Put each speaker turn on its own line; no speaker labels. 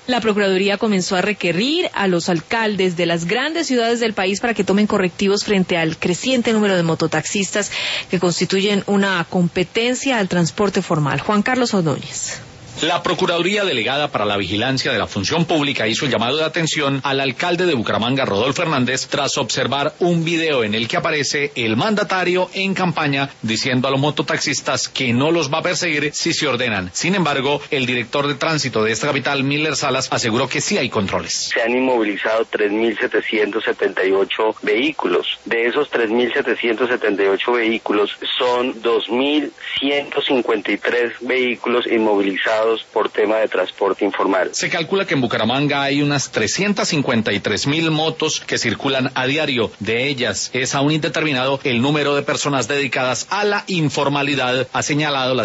La Procuraduría comenzó a requerir a los alcaldes de las grandes ciudades del país para que tomen correctivos frente al creciente número de mototaxistas que constituyen una competencia al transporte formal. Juan Carlos Ordóñez.
La Procuraduría Delegada para la Vigilancia de la Función Pública hizo el llamado de atención al alcalde de Bucaramanga, Rodolfo Hernández, tras observar un video en el que aparece el mandatario en campaña diciendo a los mototaxistas que no los va a perseguir si se ordenan. Sin embargo, el director de tránsito de esta capital, Miller Salas, aseguró que sí hay controles.
Se han inmovilizado 3.778 vehículos. De esos 3.778 vehículos, son 2.153 vehículos inmovilizados por tema de transporte informal.
Se calcula que en Bucaramanga hay unas 353.000 motos que circulan a diario. De ellas es aún indeterminado el número de personas dedicadas a la informalidad, ha señalado la